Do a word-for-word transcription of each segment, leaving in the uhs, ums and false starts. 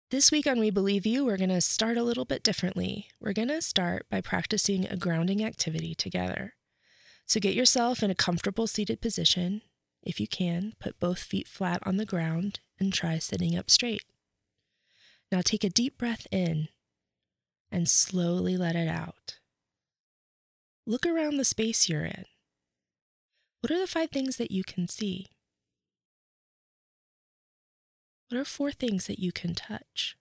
This week on We Believe You, we're going to start a little bit differently. We're going to start by practicing a grounding activity together. So get yourself in a comfortable seated position. If you can, put both feet flat on the ground and try sitting up straight. Now take a deep breath in and slowly let it out. Look around the space you're in. What are the five things that you can see? What are four things that you can touch?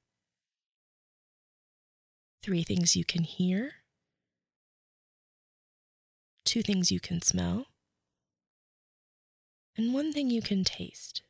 Three things you can hear? Two things you can smell? And one thing you can taste.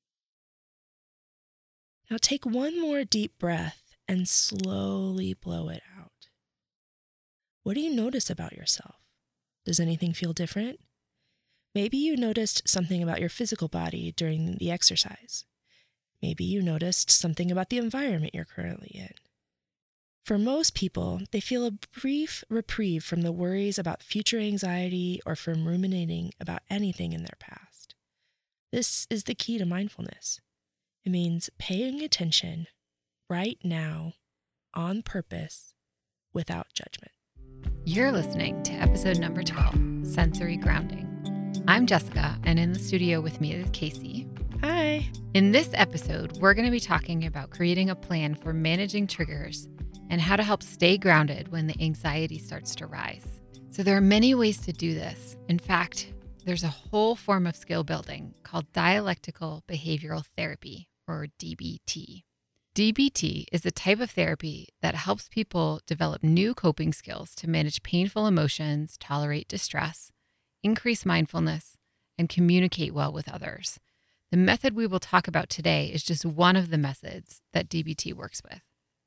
Now take one more deep breath and slowly blow it out. What do you notice about yourself? Does anything feel different? Maybe you noticed something about your physical body during the exercise. Maybe you noticed something about the environment you're currently in. For most people, they feel a brief reprieve from the worries about future anxiety or from ruminating about anything in their past. This is the key to mindfulness. It means paying attention right now, on purpose, without judgment. You're listening to episode number twelve, Sensory Grounding. I'm Jessica, and in the studio with me is Casey. Hi. In this episode, we're going to be talking about creating a plan for managing triggers and how to help stay grounded when the anxiety starts to rise. So there are many ways to do this. In fact, there's a whole form of skill building called dialectical behavioral therapy, or D B T. D B T is a type of therapy that helps people develop new coping skills to manage painful emotions, tolerate distress, increase mindfulness, and communicate well with others. The method we will talk about today is just one of the methods that D B T works with.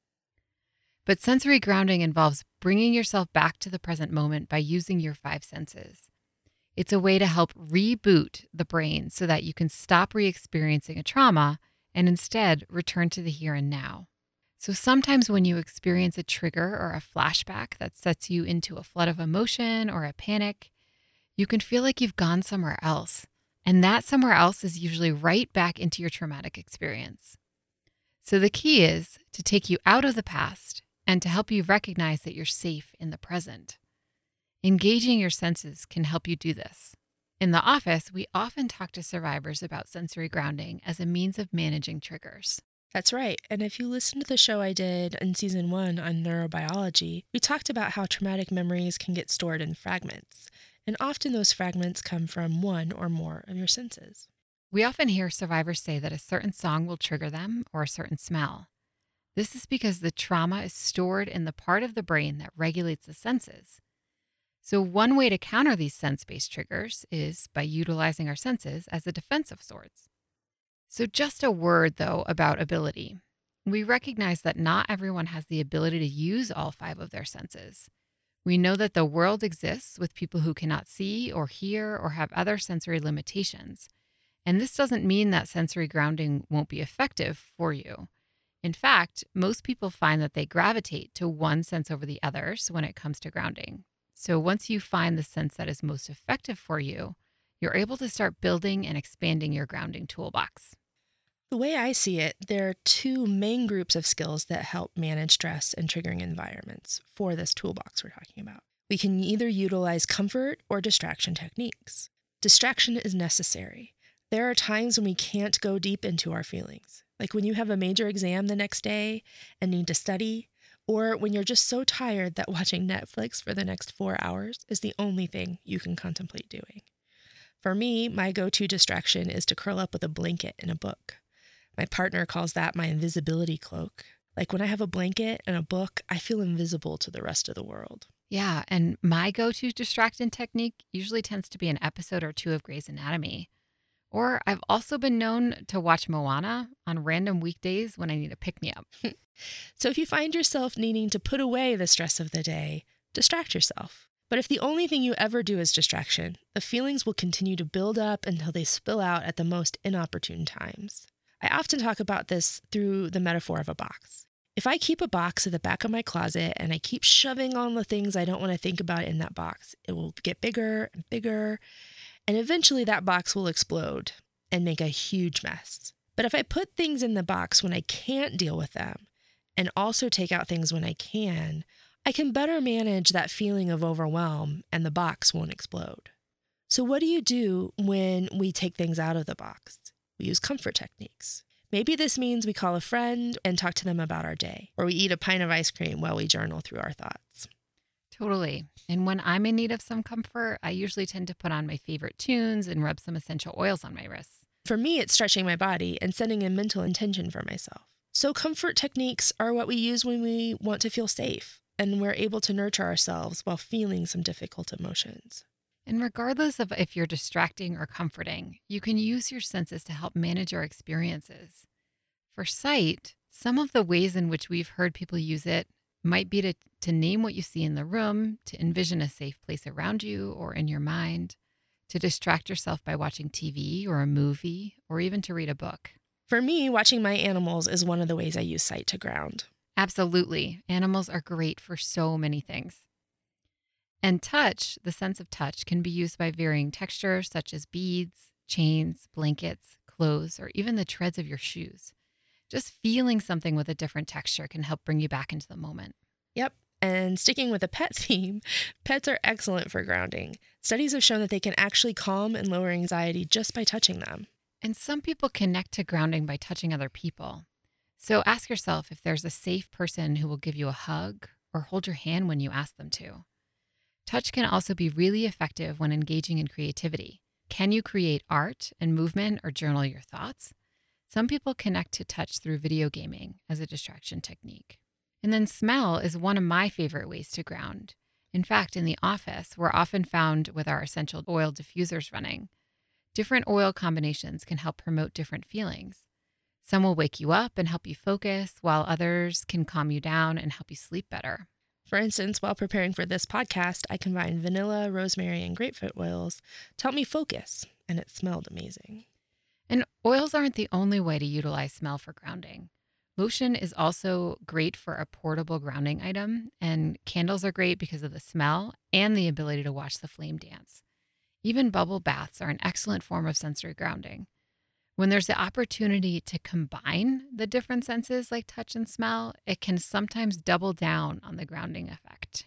But sensory grounding involves bringing yourself back to the present moment by using your five senses. It's a way to help reboot the brain so that you can stop re-experiencing a trauma and instead return to the here and now. So sometimes when you experience a trigger or a flashback that sets you into a flood of emotion or a panic, you can feel like you've gone somewhere else. And that somewhere else is usually right back into your traumatic experience. So the key is to take you out of the past and to help you recognize that you're safe in the present. Engaging your senses can help you do this. In the office, we often talk to survivors about sensory grounding as a means of managing triggers. That's right. And if you listen to the show I did in season one on neurobiology, we talked about how traumatic memories can get stored in fragments. And often those fragments come from one or more of your senses. We often hear survivors say that a certain song will trigger them or a certain smell. This is because the trauma is stored in the part of the brain that regulates the senses. So one way to counter these sense-based triggers is by utilizing our senses as a defense of sorts. So just a word, though, about ability. We recognize that not everyone has the ability to use all five of their senses. We know that the world exists with people who cannot see or hear or have other sensory limitations. And this doesn't mean that sensory grounding won't be effective for you. In fact, most people find that they gravitate to one sense over the others when it comes to grounding. So once you find the sense that is most effective for you, you're able to start building and expanding your grounding toolbox. The way I see it, there are two main groups of skills that help manage stress and triggering environments for this toolbox we're talking about. We can either utilize comfort or distraction techniques. Distraction is necessary. There are times when we can't go deep into our feelings, like when you have a major exam the next day and need to study, or when you're just so tired that watching Netflix for the next four hours is the only thing you can contemplate doing. For me, my go-to distraction is to curl up with a blanket and a book. My partner calls that my invisibility cloak. Like when I have a blanket and a book, I feel invisible to the rest of the world. Yeah, and my go-to distracting technique usually tends to be an episode or two of Grey's Anatomy. Or I've also been known to watch Moana on random weekdays when I need a pick-me-up. So if you find yourself needing to put away the stress of the day, distract yourself. But if the only thing you ever do is distraction, the feelings will continue to build up until they spill out at the most inopportune times. I often talk about this through the metaphor of a box. If I keep a box at the back of my closet and I keep shoving on the things I don't want to think about in that box, it will get bigger and bigger, and eventually that box will explode and make a huge mess. But if I put things in the box when I can't deal with them, and also take out things when I can, I can better manage that feeling of overwhelm and the box won't explode. So what do you do when we take things out of the box? We use comfort techniques. Maybe this means we call a friend and talk to them about our day, or we eat a pint of ice cream while we journal through our thoughts. Totally. And when I'm in need of some comfort, I usually tend to put on my favorite tunes and rub some essential oils on my wrists. For me, it's stretching my body and setting a mental intention for myself. So comfort techniques are what we use when we want to feel safe, and we're able to nurture ourselves while feeling some difficult emotions. And regardless of if you're distracting or comforting, you can use your senses to help manage your experiences. For sight, some of the ways in which we've heard people use it might be to, to name what you see in the room, to envision a safe place around you or in your mind, to distract yourself by watching T V or a movie, or even to read a book. For me, watching my animals is one of the ways I use sight to ground. Absolutely. Animals are great for so many things. And touch, the sense of touch, can be used by varying textures such as beads, chains, blankets, clothes, or even the treads of your shoes. Just feeling something with a different texture can help bring you back into the moment. Yep. And sticking with the pet theme, pets are excellent for grounding. Studies have shown that they can actually calm and lower anxiety just by touching them. And some people connect to grounding by touching other people. So ask yourself if there's a safe person who will give you a hug or hold your hand when you ask them to. Touch can also be really effective when engaging in creativity. Can you create art and movement or journal your thoughts? Some people connect to touch through video gaming as a distraction technique. And then smell is one of my favorite ways to ground. In fact, in the office, we're often found with our essential oil diffusers running. Different oil combinations can help promote different feelings. Some will wake you up and help you focus, while others can calm you down and help you sleep better. For instance, while preparing for this podcast, I combined vanilla, rosemary, and grapefruit oils to help me focus, and it smelled amazing. And oils aren't the only way to utilize smell for grounding. Lotion is also great for a portable grounding item, and candles are great because of the smell and the ability to watch the flame dance. Even bubble baths are an excellent form of sensory grounding. When there's the opportunity to combine the different senses like touch and smell, it can sometimes double down on the grounding effect.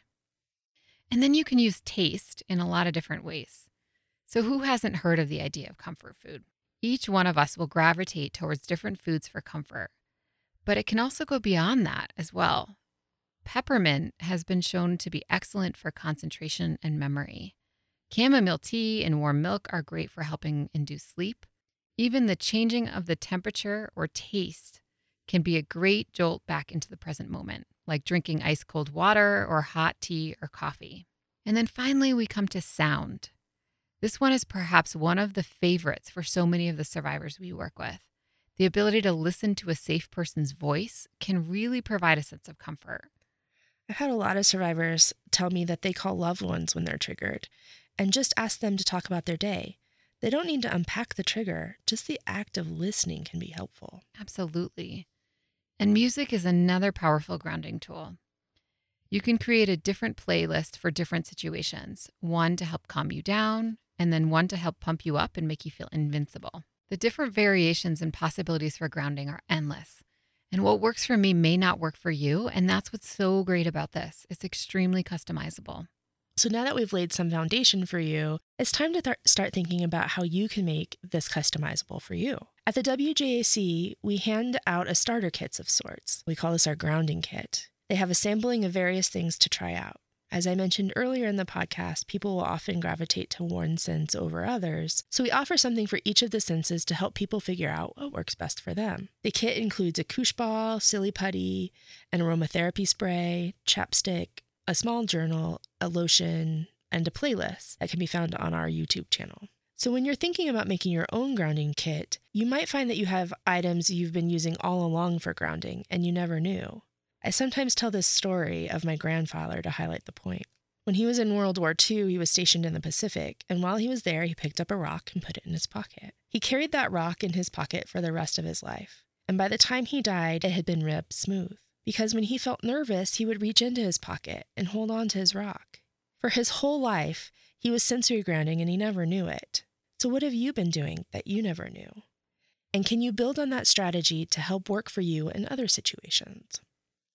And then you can use taste in a lot of different ways. So who hasn't heard of the idea of comfort food? Each one of us will gravitate towards different foods for comfort, but it can also go beyond that as well. Peppermint has been shown to be excellent for concentration and memory. Chamomile tea and warm milk are great for helping induce sleep. Even the changing of the temperature or taste can be a great jolt back into the present moment, like drinking ice cold water or hot tea or coffee. And then finally, we come to sound. This one is perhaps one of the favorites for so many of the survivors we work with. The ability to listen to a safe person's voice can really provide a sense of comfort. I've had a lot of survivors tell me that they call loved ones when they're triggered and just ask them to talk about their day. They don't need to unpack the trigger. Just the act of listening can be helpful. Absolutely. And music is another powerful grounding tool. You can create a different playlist for different situations, one to help calm you down, and then one to help pump you up and make you feel invincible. The different variations and possibilities for grounding are endless. And what works for me may not work for you, and that's what's so great about this. It's extremely customizable. So now that we've laid some foundation for you, it's time to th- start thinking about how you can make this customizable for you. At the W J A C, we hand out a starter kits of sorts. We call this our grounding kit. They have a sampling of various things to try out. As I mentioned earlier in the podcast, people will often gravitate to one sense over others, so we offer something for each of the senses to help people figure out what works best for them. The kit includes a koosh ball, silly putty, an aromatherapy spray, chapstick, a small journal, a lotion, and a playlist that can be found on our YouTube channel. So when you're thinking about making your own grounding kit, you might find that you have items you've been using all along for grounding and you never knew. I sometimes tell this story of my grandfather to highlight the point. When he was in World War Two, he was stationed in the Pacific, and while he was there, he picked up a rock and put it in his pocket. He carried that rock in his pocket for the rest of his life, and by the time he died, it had been ripped smooth. Because when he felt nervous, he would reach into his pocket and hold on to his rock. For his whole life, he was sensory grounding and he never knew it. So what have you been doing that you never knew? And can you build on that strategy to help work for you in other situations?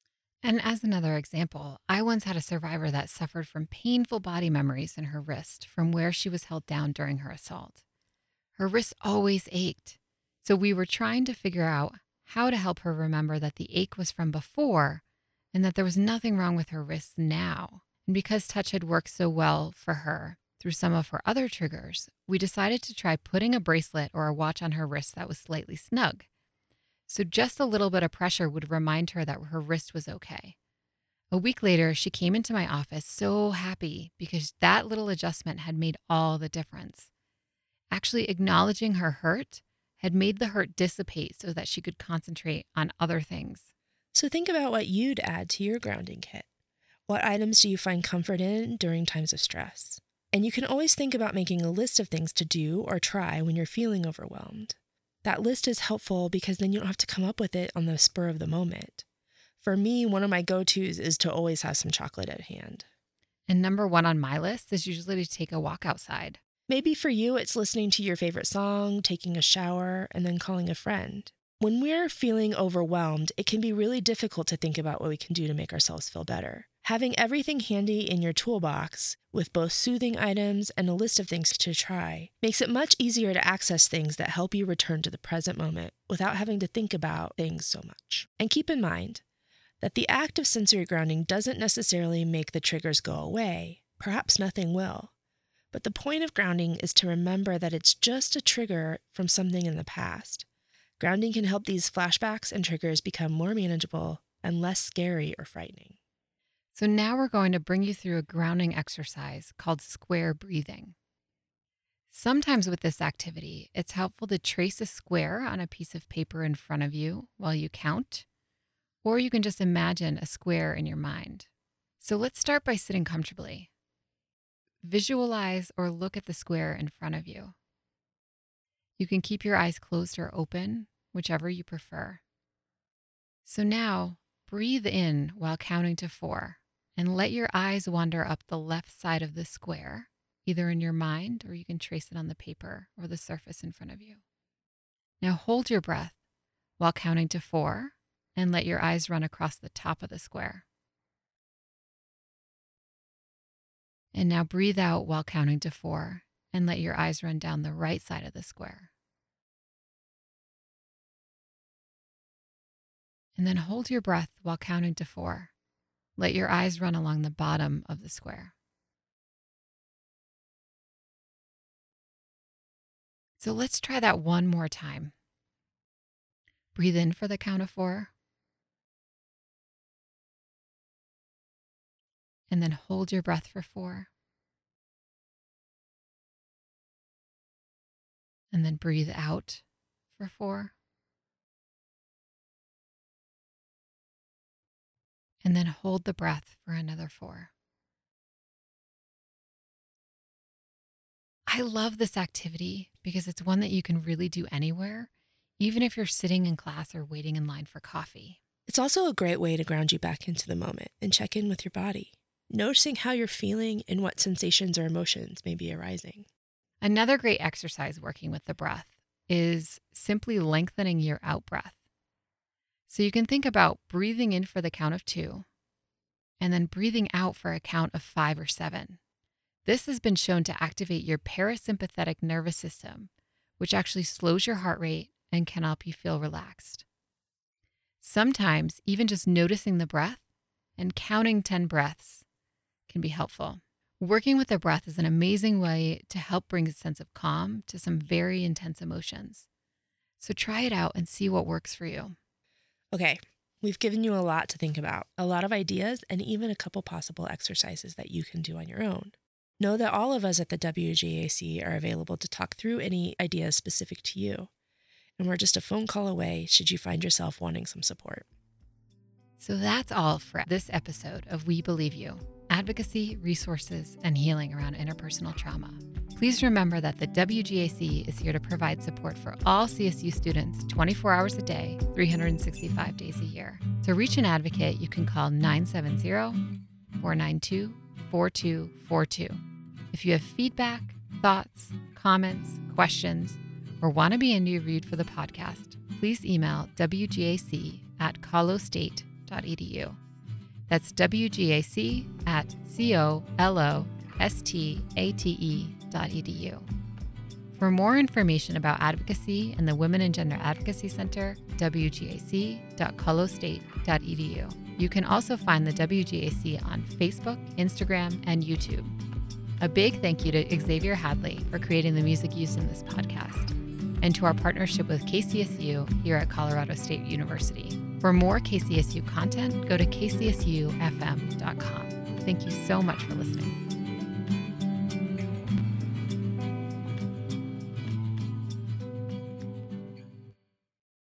And as another example, I once had a survivor that suffered from painful body memories in her wrist from where she was held down during her assault. Her wrist always ached. So we were trying to figure out how to help her remember that the ache was from before and that there was nothing wrong with her wrists now. And because touch had worked so well for her through some of her other triggers, we decided to try putting a bracelet or a watch on her wrist that was slightly snug. So just a little bit of pressure would remind her that her wrist was okay. A week later, she came into my office so happy because that little adjustment had made all the difference. Actually acknowledging her hurt had made the hurt dissipate so that she could concentrate on other things. So think about what you'd add to your grounding kit. What items do you find comfort in during times of stress? And you can always think about making a list of things to do or try when you're feeling overwhelmed. That list is helpful because then you don't have to come up with it on the spur of the moment. For me, one of my go-tos is to always have some chocolate at hand. And number one on my list is usually to take a walk outside. Maybe for you, it's listening to your favorite song, taking a shower, and then calling a friend. When we're feeling overwhelmed, it can be really difficult to think about what we can do to make ourselves feel better. Having everything handy in your toolbox, with both soothing items and a list of things to try, makes it much easier to access things that help you return to the present moment without having to think about things so much. And keep in mind that the act of sensory grounding doesn't necessarily make the triggers go away. Perhaps nothing will. But the point of grounding is to remember that it's just a trigger from something in the past. Grounding can help these flashbacks and triggers become more manageable and less scary or frightening. So now we're going to bring you through a grounding exercise called square breathing. Sometimes with this activity, it's helpful to trace a square on a piece of paper in front of you while you count, or you can just imagine a square in your mind. So let's start by sitting comfortably. Visualize or look at the square in front of you. You can keep your eyes closed or open, whichever you prefer. So now, breathe in while counting to four. And let your eyes wander up the left side of the square, either in your mind or you can trace it on the paper or the surface in front of you. Now hold your breath while counting to four and let your eyes run across the top of the square. And now breathe out while counting to four and let your eyes run down the right side of the square. And then hold your breath while counting to four. Let your eyes run along the bottom of the square. So let's try that one more time. Breathe in for the count of four. And then hold your breath for four. And then breathe out for four. And then hold the breath for another four. I love this activity because it's one that you can really do anywhere, even if you're sitting in class or waiting in line for coffee. It's also a great way to ground you back into the moment and check in with your body, noticing how you're feeling and what sensations or emotions may be arising. Another great exercise working with the breath is simply lengthening your out breath. So you can think about breathing in for the count of two and then breathing out for a count of five or seven. This has been shown to activate your parasympathetic nervous system, which actually slows your heart rate and can help you feel relaxed. Sometimes even just noticing the breath and counting ten breaths can be helpful. Working with the breath is an amazing way to help bring a sense of calm to some very intense emotions. So try it out and see what works for you. Okay, we've given you a lot to think about, a lot of ideas, and even a couple possible exercises that you can do on your own. Know that all of us at the W G A C are available to talk through any ideas specific to you, and we're just a phone call away should you find yourself wanting some support. So that's all for this episode of We Believe You, advocacy, resources, and healing around interpersonal trauma. Please remember that the W G A C is here to provide support for all C S U students twenty-four hours a day, three hundred sixty-five days a year. To reach an advocate, you can call nine seven zero, four nine two, four two four two. If you have feedback, thoughts, comments, questions, or want to be interviewed for the podcast, please email W G A C at colostate dot e d u. That's W G A C at C O L O S T A T E dot E D U. For more information about advocacy and the Women and Gender Advocacy Center, W G A C dot colorado state dot E D U. You can also find the W G A C on Facebook, Instagram, and YouTube. A big thank you to Xavier Hadley for creating the music used in this podcast, and to our partnership with K C S U here at Colorado State University. For more K C S U content, go to K C S U F M dot com. Thank you so much for listening.